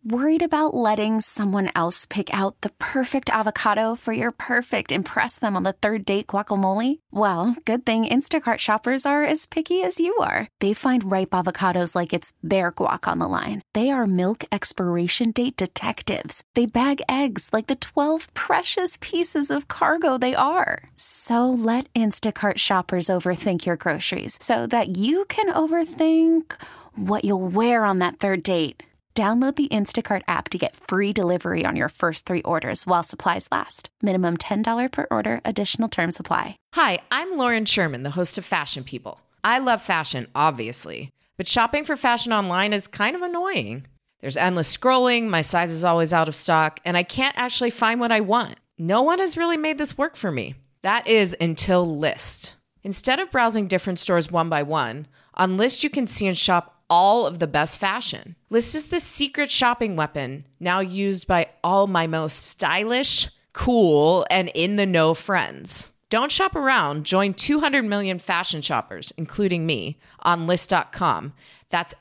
Worried about letting someone else pick out the perfect avocado for your perfect impress them on the third date guacamole? Well, good thing Instacart shoppers are as picky as you are. They find ripe avocados like it's their guac on the line. They are milk expiration date detectives. They bag eggs like the 12 precious pieces of cargo they are. So let Instacart shoppers overthink your groceries so that you can overthink what you'll wear on that third date. Download the Instacart app to get free delivery on your first 3 orders while supplies last. Minimum $10 per order. Additional terms apply. Hi, I'm Lauren Sherman, the host of Fashion People. I love fashion, obviously, but shopping for fashion online is kind of annoying. There's endless scrolling, my size is always out of stock, and I can't actually find what I want. No one has really made this work for me. That is until Lyst. Instead of browsing different stores one by one, on Lyst you can see and shop all of the best fashion. Lyst is the secret shopping weapon now used by all my most stylish, cool, and in-the-know friends. Don't shop around. Join 200 million fashion shoppers, including me, on Lyst.com. That's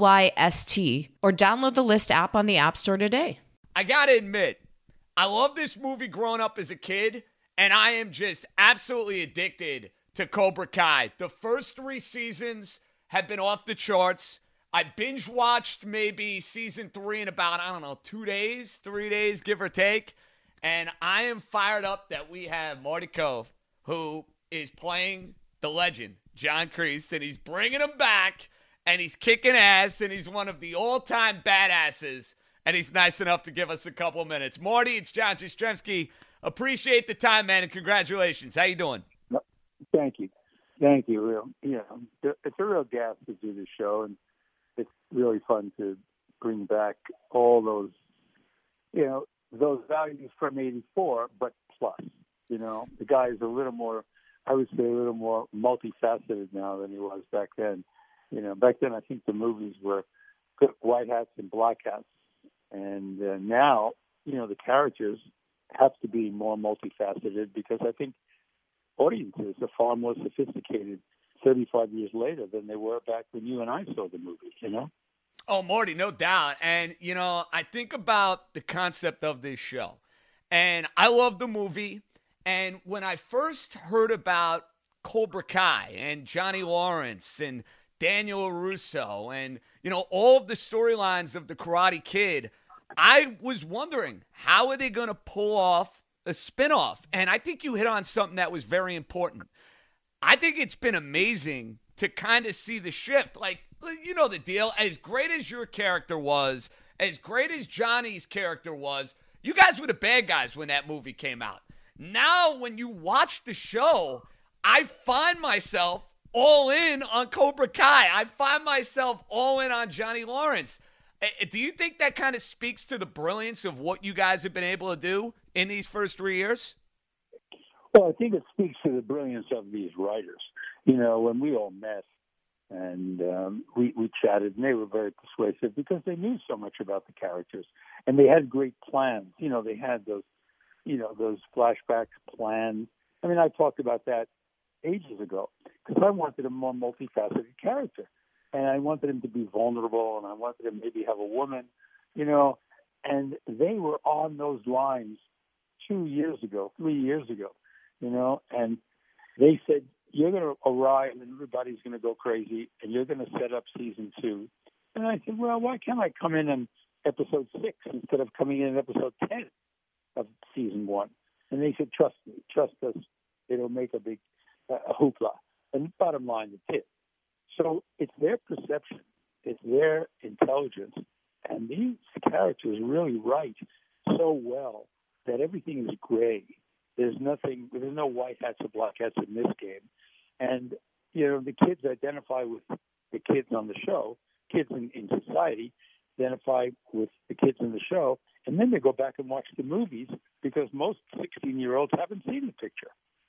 Lyst, or download the Lyst app on the App Store today. I gotta admit, I love this movie growing up as a kid, and I am just absolutely addicted to Cobra Kai. The first 3 seasons have been off the charts. I binge watched maybe season 3 in about, 3 days, give or take. And I am fired up that we have Marty Kove, who is playing the legend, John Kreese, and he's bringing him back, and he's kicking ass, and he's one of the all-time badasses, and he's nice enough to give us a couple minutes. Marty, it's John Jastremski. Appreciate the time, man, and congratulations. How you doing? Thank you. Thank you. It's a real gas to do this show, and it's really fun to bring back all those, those values from '84, but plus. The guy is a little more, I would say, a little more multifaceted now than he was back then. Back then I think the movies were white hats and black hats, and now, the characters have to be more multifaceted because I think audiences are far more sophisticated 35 years later than they were back when you and I saw the movie, Oh, Marty, no doubt. And, I think about the concept of this show. And I love the movie. And when I first heard about Cobra Kai and Johnny Lawrence and Daniel LaRusso and, all of the storylines of the Karate Kid, I was wondering, how are they going to pull off a spinoff? And I think you hit on something that was very important. I think it's been amazing to kind of see the shift. Like, the deal. As great as your character was, as great as Johnny's character was, you guys were the bad guys when that movie came out. Now, when you watch the show, I find myself all in on Cobra Kai. I find myself all in on Johnny Lawrence. Do you think that kind of speaks to the brilliance of what you guys have been able to do in these first 3 years? Well, I think it speaks to the brilliance of these writers. When we all met and we chatted, and they were very persuasive because they knew so much about the characters, and they had great plans. They had those flashbacks planned. I mean, I talked about that ages ago because I wanted a more multifaceted character, and I wanted him to be vulnerable, and I wanted him maybe have a woman, and they were on those lines 2 years ago, 3 years ago, and they said, you're going to arrive and everybody's going to go crazy and you're going to set up season 2. And I said, well, why can't I come in episode 6 instead of coming in episode 10 of season 1? And they said, trust me, trust us. It'll make a big hoopla. And bottom line, it's it. So it's their perception. It's their intelligence. And these characters really write so well that everything is gray. There's no white hats or black hats in this game. And, the kids identify with the kids on the show. Kids in society identify with the kids in the show. And then they go back and watch the movies because most 16-year-olds haven't seen the picture,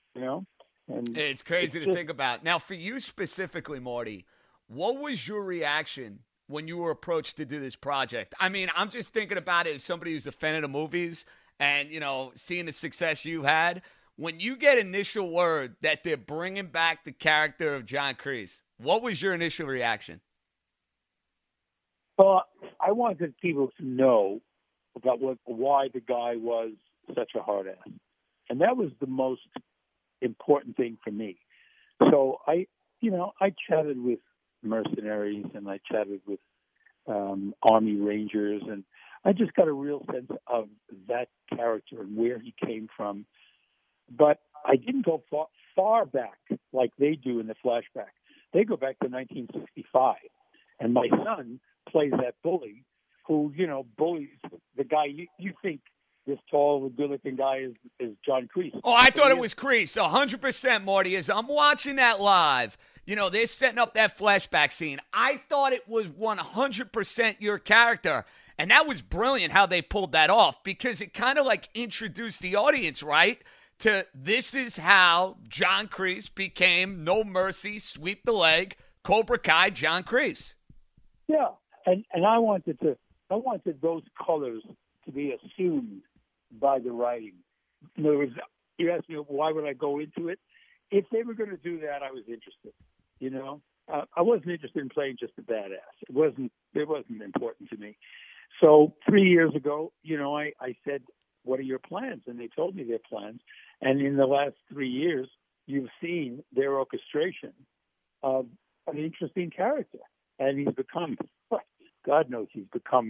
And it's crazy to think about. Now, for you specifically, Marty, what was your reaction when you were approached to do this project? I mean, I'm just thinking about it as somebody who's a fan of the movies and, seeing the success you had. When you get initial word that they're bringing back the character of John Kreese, what was your initial reaction? Well, I wanted people to know about why the guy was such a hard ass, and that was the most important thing for me. So I chatted with mercenaries and I chatted with Army Rangers, and I just got a real sense of that character and where he came from. But I didn't go far back like they do in the flashback. They go back to 1965, and my son plays that bully who, bullies the guy you think this tall, good-looking guy is John Kreese. Oh, I thought it was Kreese, 100%, Marty. As I'm watching that live, they're setting up that flashback scene. I thought it was 100% your character, and that was brilliant how they pulled that off because it kind of like introduced the audience, right, to this is how John Kreese became No Mercy, Sweep the Leg, Cobra Kai John Kreese. Yeah, and I wanted those colors to be assumed by the writing. In other words, you asked me why would I go into it. If they were going to do that, I was interested. I wasn't interested in playing just a badass. It wasn't important to me. So 3 years ago, I said, "What are your plans?" And they told me their plans. And in the last 3 years, you've seen their orchestration of an interesting character, and he's become, God knows, he's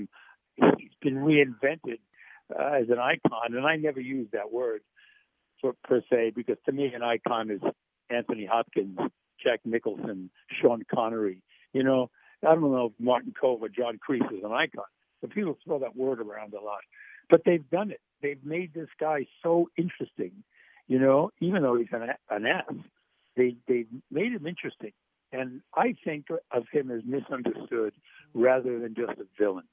been reinvented as an icon, and I never use that word per se, because to me an icon is Anthony Hopkins, Jack Nicholson, Sean Connery. I don't know if Martin Kove or John Kreese is an icon, but people throw that word around a lot. But they've done it. They've made this guy so interesting, even though he's an ass. They've made him interesting. And I think of him as misunderstood rather than just a villain,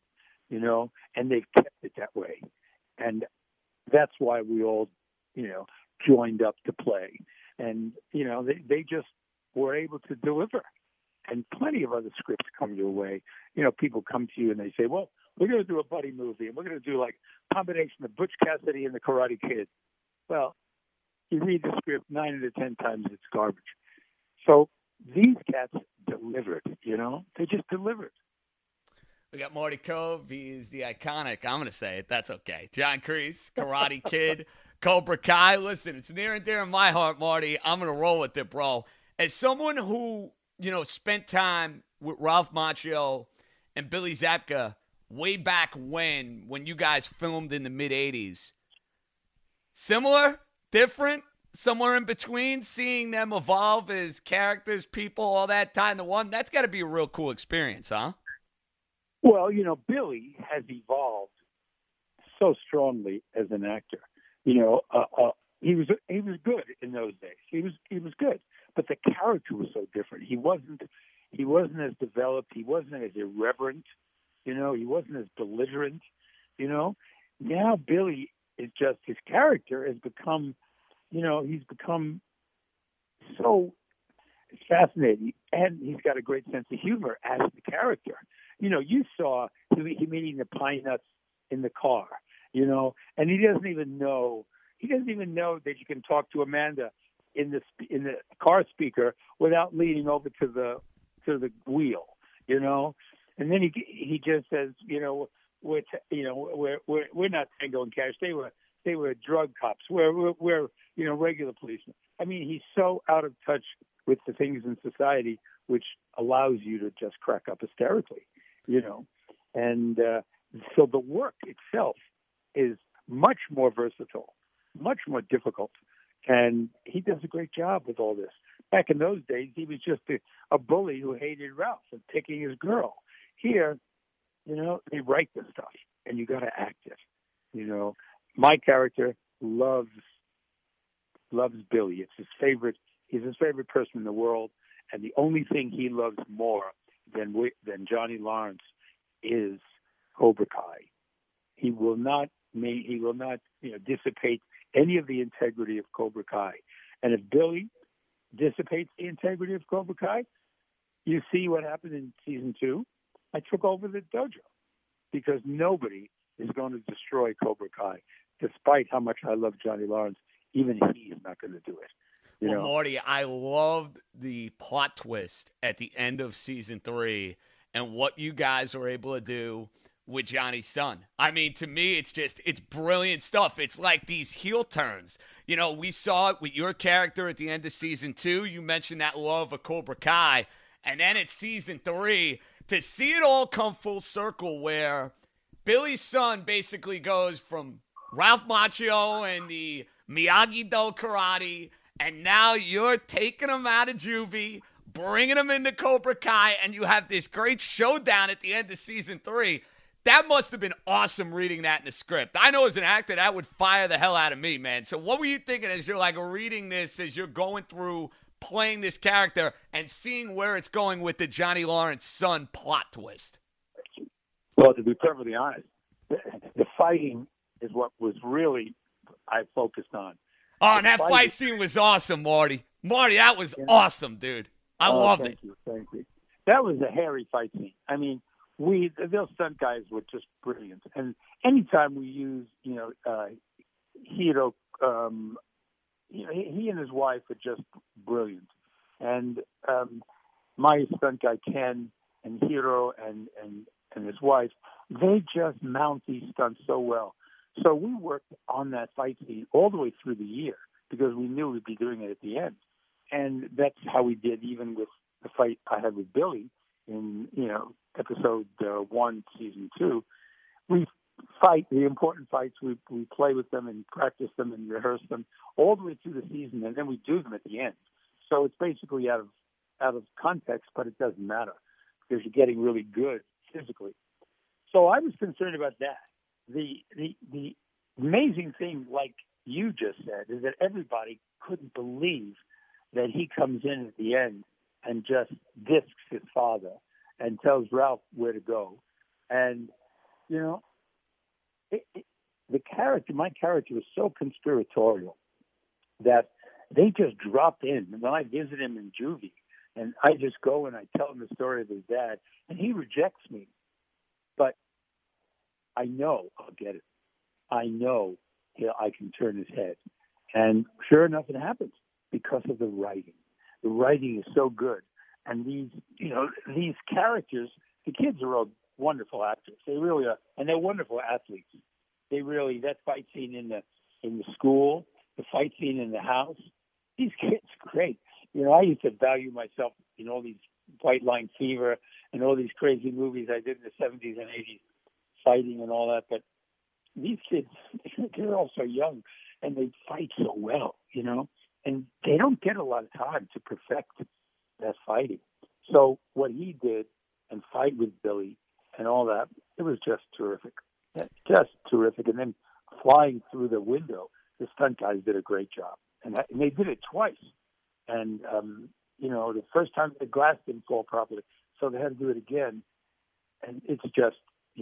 and they've kept it that way. And that's why we all, joined up to play. And, they just were able to deliver. And plenty of other scripts come your way. People come to you and they say, well, we're going to do a buddy movie, and we're going to do like a combination of Butch Cassidy and the Karate Kid. Well, you read the script 9 out of 10 times, it's garbage. So these cats delivered, they just delivered. We got Marty Kove. He's the iconic, I'm going to say it, that's okay, John Kreese, Karate Kid, Cobra Kai. Listen, it's near and dear in my heart, Marty. I'm going to roll with it, bro. As someone who, spent time with Ralph Macchio and Billy Zabka way back when you guys filmed in the mid-'80s, similar, different, somewhere in between, seeing them evolve as characters, people, all that time to one, that's got to be a real cool experience, huh? Well, Billy has evolved so strongly as an actor. He was good in those days. He was good, but the character was so different. He wasn't as developed. He wasn't as irreverent. He wasn't as belligerent. Now Billy is just, his character has become, he's become so fascinating, and he's got a great sense of humor as the character. You saw him eating the pine nuts in the car, and he doesn't even know that you can talk to Amanda in the car speaker without leaning over to the wheel, and then he just says, we're not Tango and Cash. They were drug cops. We're regular policemen. I mean, he's so out of touch with the things in society, which allows you to just crack up hysterically, and so the work itself is much more versatile, much more difficult, and he does a great job with all this. Back in those days, he was just a bully who hated Ralph and picking his girl. Here, they write this stuff, and you got to act it. My character loves Billy. It's his favorite. He's his favorite person in the world, and the only thing he loves more than Johnny Lawrence is Cobra Kai. He will not dissipate any of the integrity of Cobra Kai. And if Billy dissipates the integrity of Cobra Kai, you see what happened in season 2. I took over the dojo because nobody is going to destroy Cobra Kai, despite how much I love Johnny Lawrence. Even he is not going to do it. Marty, I loved the plot twist at the end of season 3. and what you guys are able to do with Johnny's son. I mean, to me, it's brilliant stuff. It's like these heel turns. You know, we saw it with your character at the end of season 2. You mentioned that love of Cobra Kai. And then it's season 3 to see it all come full circle where Billy's son basically goes from Ralph Macchio and the Miyagi-Do karate, and now you're taking him out of juvie, bringing him into Cobra Kai, and you have this great showdown at the end of season 3. That must have been awesome reading that in the script. I know as an actor, that would fire the hell out of me, man. So what were you thinking as you're like reading this, as you're going through playing this character and seeing where it's going with the Johnny Lawrence son plot twist? Well, to be perfectly honest, the fighting is what was really I focused on. Oh, and that fight scene was awesome, Marty. Marty, that was awesome, dude. I loved it. Thank you. That was a hairy fight scene. I mean, those stunt guys were just brilliant. And anytime we use, Hiro, he and his wife are just brilliant. And my stunt guy Ken and Hiro and his wife, they just mount these stunts so well. So we worked on that fight scene all the way through the year because we knew we'd be doing it at the end. And that's how we did even with the fight I had with Billy in, episode 1, season 2. We fight the important fights. We play with them and practice them and rehearse them all the way through the season, and then we do them at the end. So it's basically out of context, but it doesn't matter because you're getting really good physically. So I was concerned about that. The amazing thing, like you just said, is that everybody couldn't believe that he comes in at the end and just discs his father and tells Ralph where to go. And, my character was so conspiratorial that they just dropped in. And when I visit him in juvie, and I just go and I tell him the story of his dad, and he rejects me. But I know I'll get it. I know I can turn his head. And sure enough, it happens because of the writing. The writing is so good. And these characters, the kids are all wonderful actors. They really are. And they're wonderful athletes. That fight scene in the school, the fight scene in the house, these kids are great. I used to value myself in all these White Line Fever and all these crazy movies I did in the 70s and 80s, fighting and all that. But these kids, they're all so young and they fight so well, and they don't get a lot of time to perfect that fighting. So what he did and fight with Billy and all that, it was just terrific. Just terrific. And then flying through the window, the stunt guys did a great job. And they did it twice. And, the first time the glass didn't fall properly, so they had to do it again. And it's just,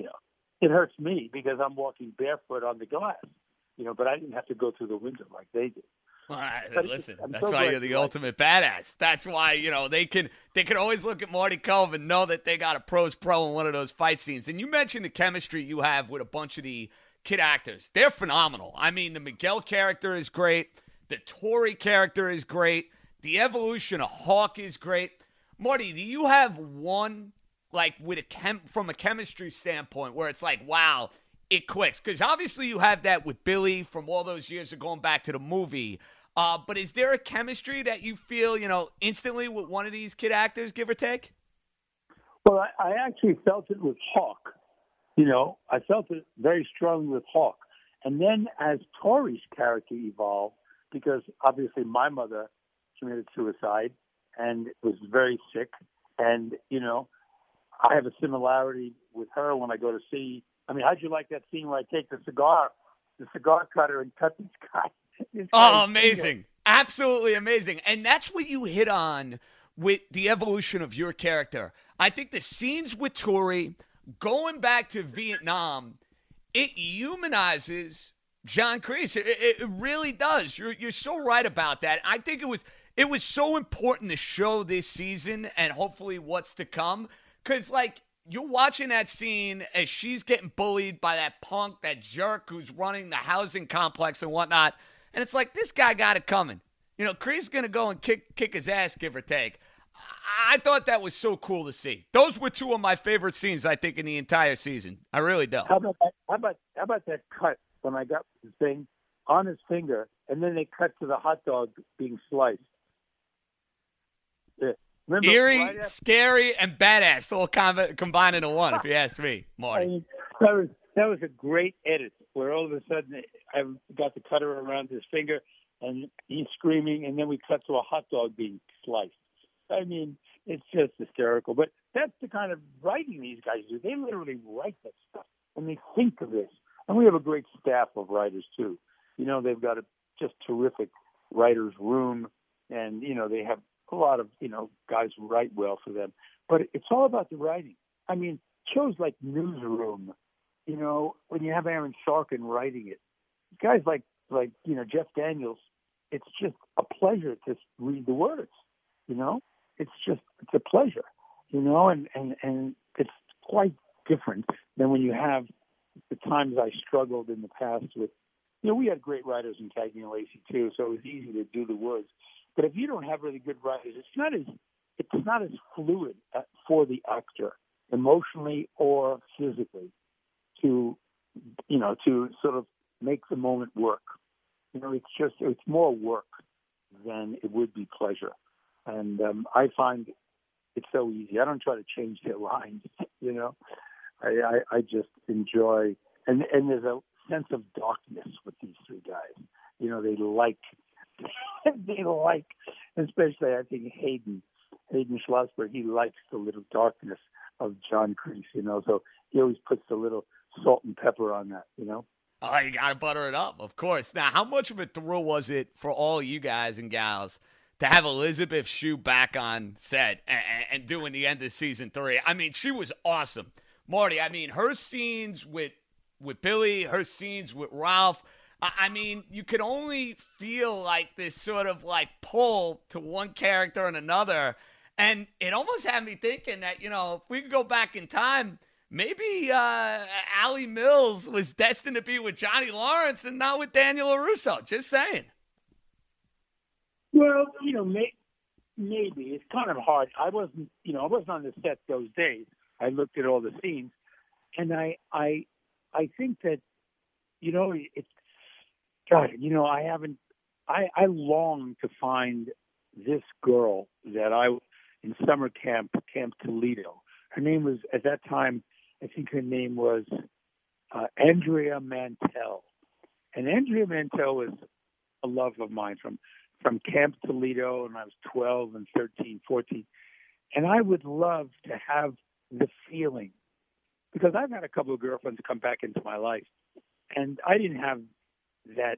it hurts me because I'm walking barefoot on the glass, but I didn't have to go through the window like they did. Well, listen, that's why you're the ultimate badass. That's why, they can always look at Marty Cove and know that they got a pro's pro in one of those fight scenes. And you mentioned the chemistry you have with a bunch of the kid actors. They're phenomenal. I mean, the Miguel character is great. The Tori character is great. The evolution of Hawk is great. Marty, do you have one, like, with from a chemistry standpoint where it's like, wow, it clicks? Because obviously you have that with Billy from all those years of going back to the movie. But is there a chemistry that you feel, instantly with one of these kid actors, give or take? Well, I actually felt it with Hawk. I felt it very strongly with Hawk. And then as Tori's character evolved, because obviously my mother committed suicide and was very sick. And, I have a similarity with her when I go to see. I mean, how'd you like that scene where I take the cigar cutter and cut this guy? Oh, amazing. Absolutely amazing. And that's what you hit on with the evolution of your character. I think the scenes with Tori, going back to Vietnam, it humanizes John Kreese. It really does. You're so right about that. I think it was so important to show this season and hopefully what's to come. Because, you're watching that scene as she's getting bullied by that punk, that jerk who's running the housing complex and whatnot. And it's like, this guy got it coming. Kreese's going to go and kick his ass, give or take. I thought that was so cool to see. Those were two of my favorite scenes, I think, in the entire season. I really do. How about that? How about that cut when I got the thing on his finger, and then they cut to the hot dog being sliced? Yeah. Remember, Eerie, right after, scary, and badass all combined into one, if you ask me, I Marty. mean, that was a great edit where all of a sudden I got the cutter around his finger, and he's screaming, and then we cut to a hot dog being sliced. I mean, it's just hysterical. But that's the kind of writing these guys do. They literally write that stuff, and they think of this. And we have a great staff of writers, too. You know, they've got a just terrific writer's room, and, you know, they have a lot of, you know, guys who write well for them. But it's all about the writing. I mean, shows like Newsroom, you know, when you have Aaron Sorkin writing it, guys like you know, Jeff Daniels, it's just a pleasure to read the words, you know? It's a pleasure, you know, and it's quite different than when you have the times I struggled in the past with, you know, we had great writers in Cagney and Lacey too, so it was easy to do the words. But if you don't have really good writers, it's not as fluid for the actor, emotionally or physically, to sort of make the moment work. You know, it's more work than it would be pleasure. And I find it's so easy. I don't try to change their lines, you know. I just enjoy, and there's a sense of darkness with these three guys. You know, they like, especially I think Hayden Schlossberg, he likes the little darkness of John Kreese, you know, so he always puts a little salt and pepper on that, you know. Oh, you got to butter it up, of course. Now, how much of a thrill was it for all you guys and gals to have Elizabeth Shue back on set and doing the end of season 3? I mean, she was awesome. Marty, I mean, her scenes with Billy, her scenes with Ralph, I mean, you could only feel like this sort of like pull to one character and another. And it almost had me thinking that, you know, if we could go back in time, maybe Allie Mills was destined to be with Johnny Lawrence and not with Daniel LaRusso. Just saying. Well, you know, maybe it's kind of hard. I wasn't on the set those days. I looked at all the scenes, and I think that, you know, it's God. You know, I long to find this girl that in summer Camp Toledo. Her name was, at that time, I think her name was Andrea Mantell. And Andrea Mantell was a love of mine from Camp Toledo when I was 12 and 13, 14. And I would love to have the feeling, because I've had a couple of girlfriends come back into my life, and I didn't have that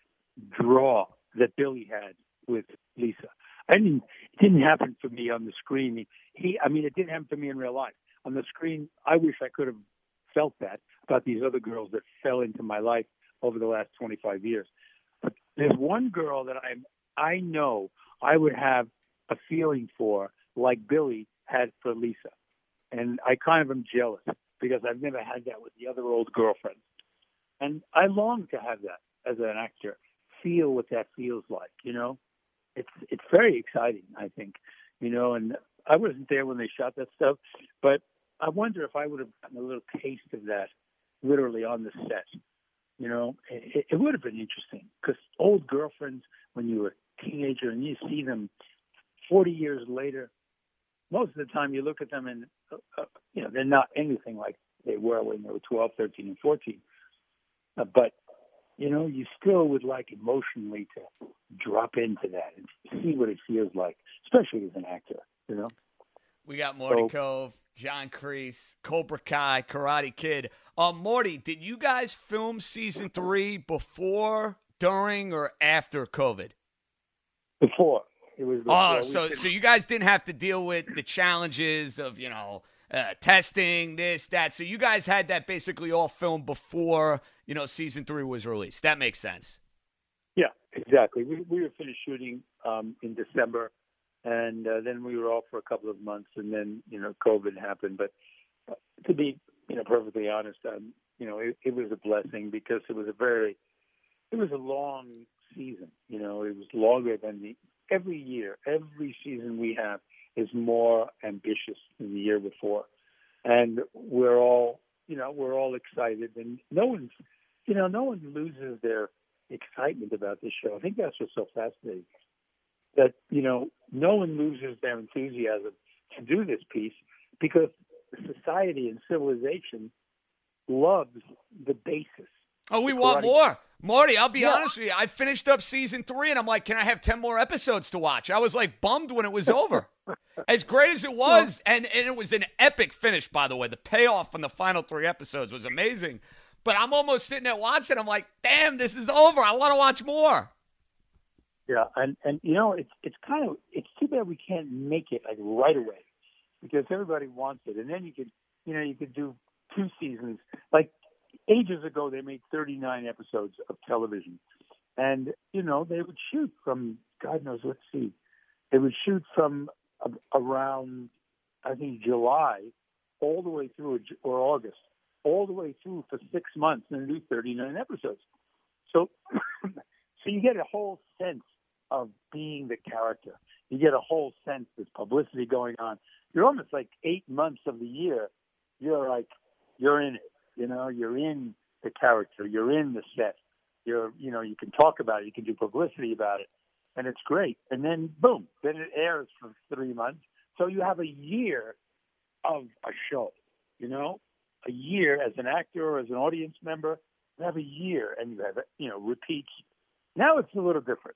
draw that Billy had with Lisa. It didn't happen for me on the screen. It didn't happen for me in real life. On the screen, I wish I could have felt that about these other girls that fell into my life over the last 25 years. But there's one girl that I know I would have a feeling for, like Billy had for Lisa. And I kind of am jealous because I've never had that with the other old girlfriends. And I long to have that as an actor, feel what that feels like, you know? It's very exciting, I think, you know, and I wasn't there when they shot that stuff, but I wonder if I would have gotten a little taste of that literally on the set. You know, it would have been interesting, because old girlfriends, when you were a teenager and you see them 40 years later, most of the time you look at them and, you know, they're not anything like they were when they were 12, 13, and 14. But, you know, you still would like emotionally to drop into that and see what it feels like, especially as an actor, you know. We got Marty Kove, John Kreese, Cobra Kai, Karate Kid. Marty, did you guys film season 3 before, during, or after COVID? Before. It was before. So you guys didn't have to deal with the challenges of, you know, testing, this, that. So you guys had that basically all filmed before, you know, season 3 was released. That makes sense. Yeah, exactly. We were finished shooting in December, and then we were off for a couple of months, and then, you know, COVID happened. But to be, you know, perfectly honest, you know, it was a blessing, because it was a long season. You know, it was longer than every year, every season we have is more ambitious than the year before. And we're all excited, and no one loses their excitement about this show. I think that's what's so fascinating, that, no one loses their enthusiasm to do this piece, because society and civilization loves the basis. Oh, we want more. Marty, I'll be honest with you. I finished up season 3, and I'm like, can I have 10 more episodes to watch? I was like bummed when it was over. As great as it was, and it was an epic finish, by the way. The payoff from the final 3 episodes was amazing. But I'm almost sitting there watching. I'm like, damn, this is over. I want to watch more. Yeah, and it's too bad we can't make it like right away, because everybody wants it. And then you could do 2 seasons. Like, ages ago, they made 39 episodes of television. And, they would shoot from, God knows, let's see. They would shoot from around, I think, July all the way through, or August, all the way through for 6 months, and do 39 episodes. So you get a whole sense of being the character. You get a whole sense there's publicity going on. You're almost like 8 months of the year, you're in it. You're in the character. You're in the set. You can talk about it. You can do publicity about it. And it's great. And then, boom, then it airs for 3 months. So you have a year of a show, a year as an actor or as an audience member. You have a year, and you have, repeats. Now it's a little different.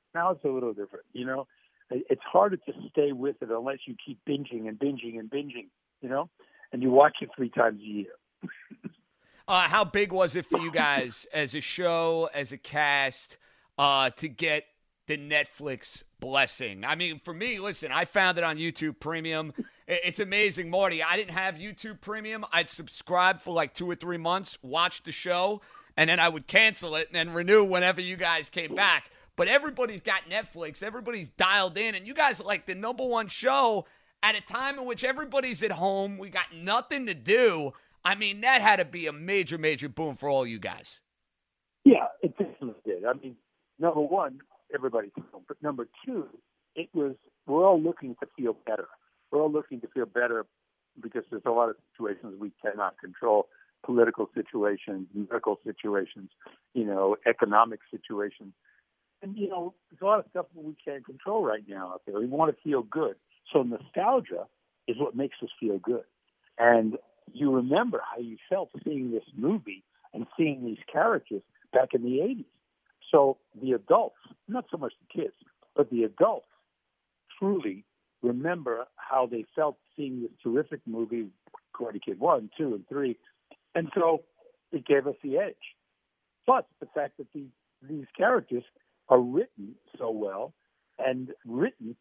It's harder to stay with it unless you keep binging and binging and binging, and you watch it 3 times a year. How big was it for you guys as a show, as a cast, to get the Netflix blessing? I mean, for me, listen, I found it on YouTube Premium. It's amazing, Marty. I didn't have YouTube Premium. I'd subscribe for like 2 or 3 months, watch the show, and then I would cancel it and then renew whenever you guys came back. But everybody's got Netflix. Everybody's dialed in, and you guys are like the number one show at a time in which everybody's at home. We got nothing to do. I mean, that had to be a major, major boom for all you guys. Yeah, it definitely did. I mean, number one, everybody's home. But number two, we're all looking to feel better. We're all looking to feel better because there's a lot of situations we cannot control, political situations, medical situations, economic situations. And, there's a lot of stuff that we can't control right now out there. We want to feel good. So nostalgia is what makes us feel good. And you remember how you felt seeing this movie and seeing these characters back in the 80s. So the adults, not so much the kids, but the adults truly remember how they felt seeing this terrific movie, Karate Kid 1, 2, and 3. And so it gave us the edge. Plus the fact that these characters are written so well and written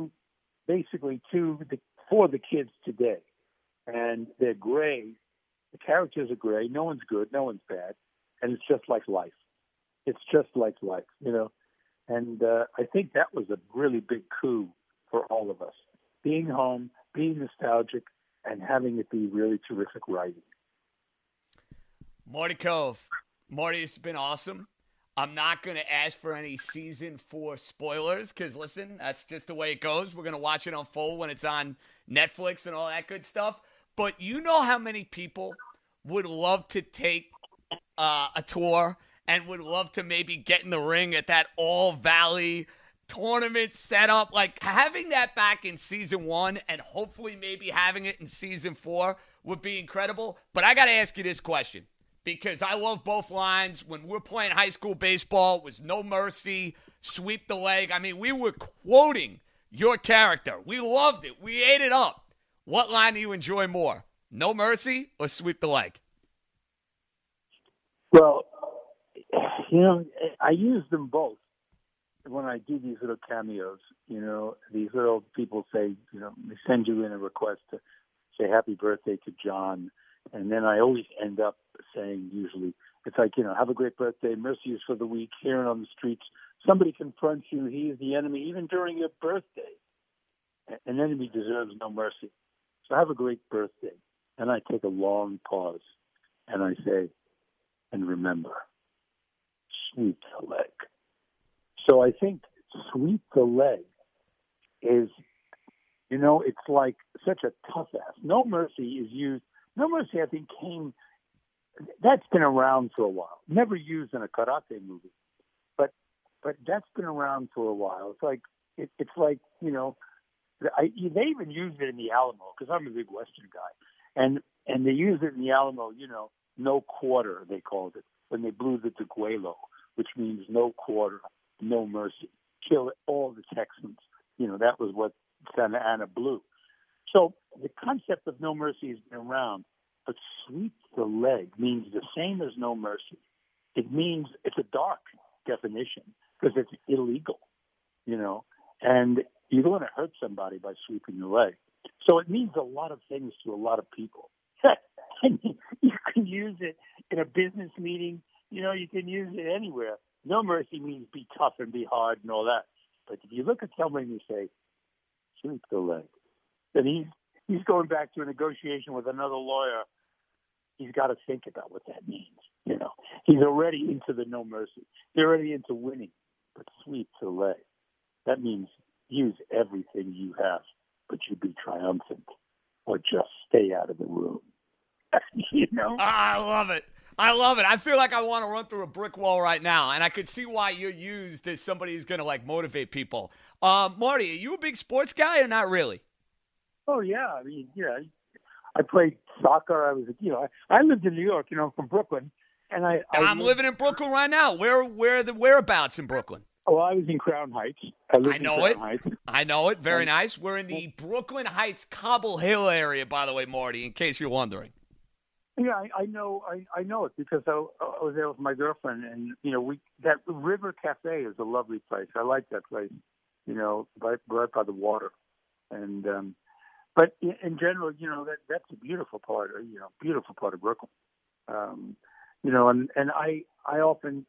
for the kids today. And they're gray. The characters are gray. No one's good. No one's bad. And it's just like life. It's just like life, And I think that was a really big coup for all of us. Being home, being nostalgic, and having it be really terrific writing. Marty Kove. Marty, it's been awesome. I'm not going to ask for any season 4 spoilers because, listen, that's just the way it goes. We're going to watch it unfold when it's on Netflix and all that good stuff. But you know how many people would love to take a tour and would love to maybe get in the ring at that All Valley tournament setup? Like, having that back in season 1 and hopefully maybe having it in season 4 would be incredible. But I got to ask you this question, because I love both lines. When we're playing high school baseball, it was no mercy, sweep the leg. I mean, we were quoting your character. We loved it. We ate it up. What line do you enjoy more, no mercy or sweep the leg? Well, I use them both when I do these little cameos. These little people say, they send you in a request to say happy birthday to John. And then I always end up saying, usually, it's like, have a great birthday. Mercy is for the weak. Hearing on the streets, somebody confronts you. He is the enemy, even during your birthday. An enemy deserves no mercy. So have a great birthday. And I take a long pause and I say, and remember, sweep the leg. So I think sweep the leg is You know, it's like such a tough ass. No Mercy is used. No Mercy, I think, that's been around for a while. Never used in a karate movie, but that's been around for a while. It's like it's like, you know, they even used it in the Alamo because I'm a big Western guy, and they used it in the Alamo. You know, no quarter they called it when they blew the Deguelo, which means no quarter, no mercy, kill all the Texans. You know, that was what Santa Anna blew. So the concept of no mercy has been around, but sweep the leg means the same as no mercy. It means it's a dark definition because it's illegal, you know, and you don't want to hurt somebody by sweeping the leg. So it means a lot of things to a lot of people. And you can use it in a business meeting. You know, you can use it anywhere. No mercy means be tough and be hard and all that. But if you look at somebody and you say, sweep the leg, then he's going back to a negotiation with another lawyer. He's got to think about what that means. You know, he's already into the no mercy. They're already into winning, but sweep the leg. That means use everything you have, but you be triumphant, or just stay out of the room. You know? I love it. I love it. I feel like I want to run through a brick wall right now, and I could see why you're used as somebody who's going to, like, motivate people. Marty, are you a big sports guy or not really? Oh, yeah. I mean, yeah. I played soccer. I lived in New York, you know, from Brooklyn. And I'm living in Brooklyn right now. Where are the whereabouts in Brooklyn? Oh, I was in Crown Heights. I know it. I know it. Very nice. We're in the Brooklyn Heights, Cobble Hill area, by the way, Marty, in case you're wondering. Yeah, I know it because I was there with my girlfriend, and you know, that River Cafe is a lovely place. I like that place, you know, right by the water, and but in general, you know, that's a beautiful part of Brooklyn, you know, and I often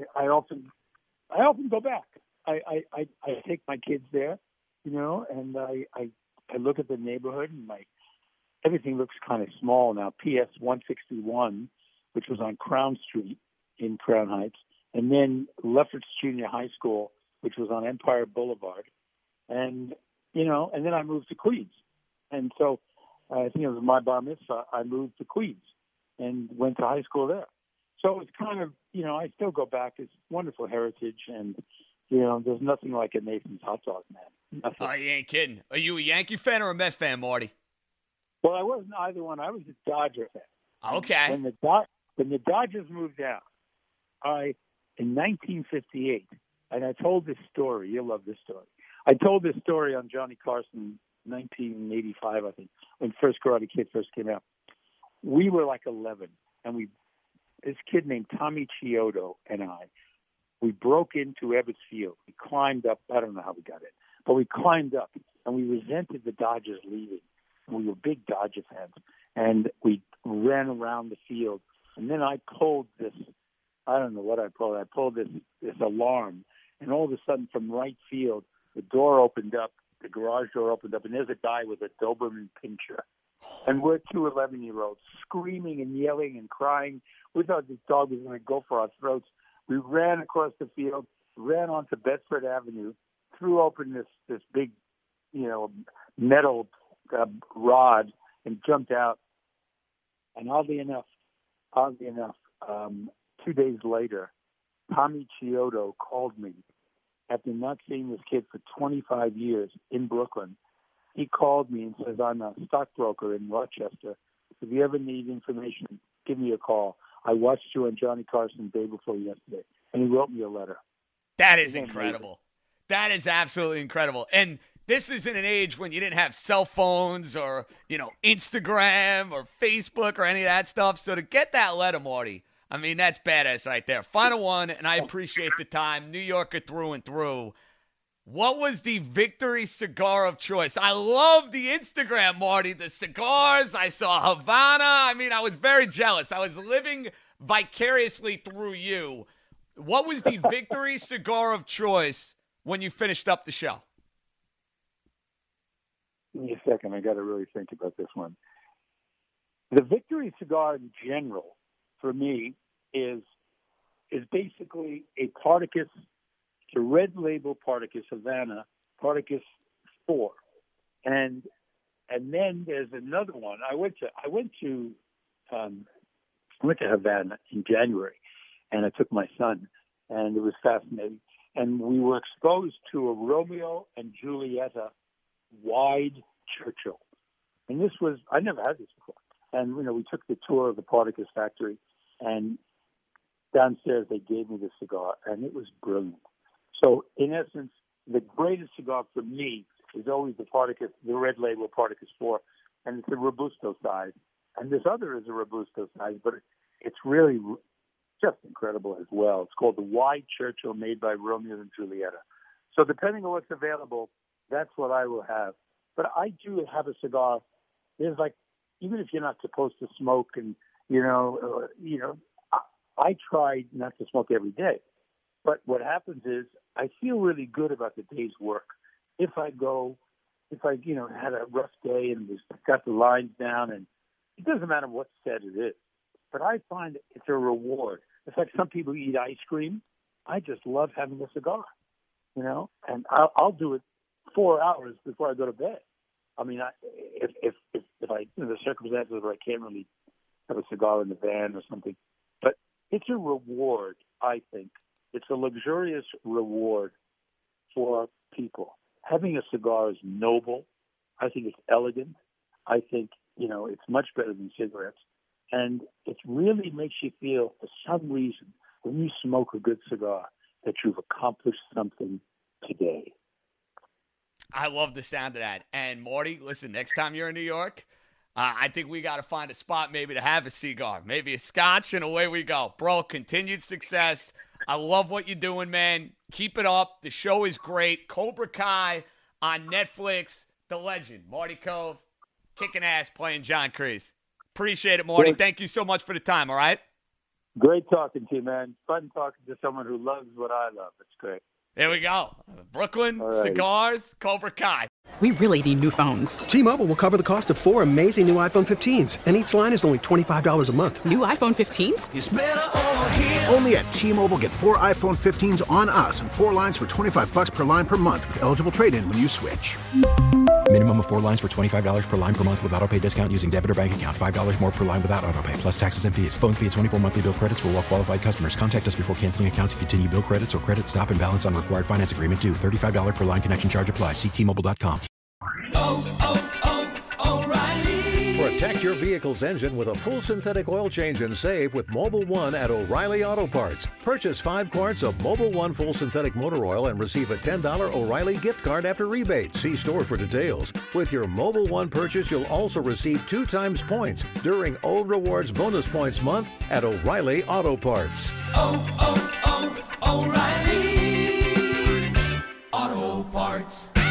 go back. I take my kids there, you know, and I look at the neighborhood and everything looks kind of small now. PS 161, which was on Crown Street in Crown Heights, and then Lefferts Junior High School, which was on Empire Boulevard, and you know, and then I moved to Queens, and so I think it was my bar mitzvah. I moved to Queens and went to high school there. So it's kind of, you know, I still go back. It's wonderful heritage, and you know, there's nothing like a Nathan's hot dog, man. Nothing. Oh, you ain't kidding. Are you a Yankee fan or a Met fan, Marty? Well, I wasn't either one. I was a Dodger fan. Okay. When the Dodgers moved out, in 1958, and I told this story. You'll love this story. I told this story on Johnny Carson, 1985, I think, when First Karate Kid first came out. We were like 11, and this kid named Tommy Chiodo and we broke into Ebbets Field. We climbed up. I don't know how we got it, but we climbed up, and we resented the Dodgers leaving. We were big Dodger fans, and we ran around the field. And then I pulled this, I don't know what I pulled. I pulled this alarm, and all of a sudden from right field, the door opened up, the garage door opened up, and there's a guy with a Doberman Pinscher. And we're two 11-year-olds screaming and yelling and crying. We thought this dog was going to go for our throats. We ran across the field, ran onto Bedford Avenue, threw open this big, you know, metal rod and jumped out. And oddly enough, 2 days later, Tommy Chiodo called me after not seeing this kid for 25 years in Brooklyn. He called me and says, I'm a stockbroker in Rochester. If you ever need information, give me a call. I watched you on Johnny Carson day before yesterday. And he wrote me a letter. That is incredible. That is absolutely incredible. And this is in an age when you didn't have cell phones or, you know, Instagram or Facebook or any of that stuff. So to get that letter, Marty, I mean, that's badass right there. Final one, and I appreciate the time. New Yorker through and through. What was the victory cigar of choice? I love the Instagram, Marty. The cigars. I saw Havana. I mean, I was very jealous. I was living vicariously through you. What was the victory cigar of choice when you finished up the show? Give me a second. I got to really think about this one. The victory cigar in general, for me, is basically a Partagas, a red label Partagas Havana, Partagas 4. And then there's another one. I went to Havana in January, and I took my son, and it was fascinating. And we were exposed to a Romeo and Julieta wide Churchill. And this was, I never had this before. And, we took the tour of the Partagas factory, and downstairs they gave me the cigar, and it was brilliant. So, in essence, the greatest cigar for me is always the Partagas, the red label Partagas 4, and it's a Robusto size. And this other is a Robusto size, but it's really just incredible as well. It's called the Wide Churchill, made by Romeo and Julieta. So depending on what's available, that's what I will have. But I do have a cigar. There's even if you're not supposed to smoke, and I try not to smoke every day. But what happens is I feel really good about the day's work. If I had a rough day and got the lines down, and it doesn't matter what set it is, but I find it's a reward. It's like some people eat ice cream. I just love having a cigar, and I'll do it 4 hours before I go to bed. I mean, if I, the circumstances where I can't really have a cigar in the van or something, but it's a reward, I think. It's a luxurious reward for people. Having a cigar is noble. I think it's elegant. I think, it's much better than cigarettes. And it really makes you feel, for some reason, when you smoke a good cigar, that you've accomplished something today. I love the sound of that. And, Marty, listen, next time you're in New York, I think we got to find a spot maybe to have a cigar, maybe a scotch, and away we go. Bro, continued success. I love what you're doing, man. Keep it up. The show is great. Cobra Kai on Netflix. The legend, Marty Kove, kicking ass, playing John Kreese. Appreciate it, Marty. Thank you so much for the time, all right? Great talking to you, man. Fun talking to someone who loves what I love. It's great. There we go. Brooklyn, right. Cigars, Cobra Kai. We really need new phones. T-Mobile will cover the cost of 4 amazing new iPhone 15s, and each line is only $25 a month. New iPhone 15s? It's better over here. Only at T-Mobile, get 4 iPhone 15s on us and 4 lines for $25 per line per month with eligible trade-in when you switch. Minimum of 4 lines for $25 per line per month with autopay discount using debit or bank account. $5 more per line without autopay, plus taxes and fees. Phone fee at 24 monthly bill credits for well-qualified customers. Contact us before canceling account to continue bill credits or credit stop and balance on required finance agreement due. $35 per line connection charge applies. See T-Mobile.com. O'Reilly. Protect your vehicle's engine with a full synthetic oil change and save with Mobil 1 at O'Reilly Auto Parts. Purchase 5 quarts of Mobil 1 full synthetic motor oil and receive a $10 O'Reilly gift card after rebate. See store for details. With your Mobil 1 purchase, you'll also receive 2 times points during O Rewards Bonus Points Month at O'Reilly Auto Parts. O'Reilly Auto Parts.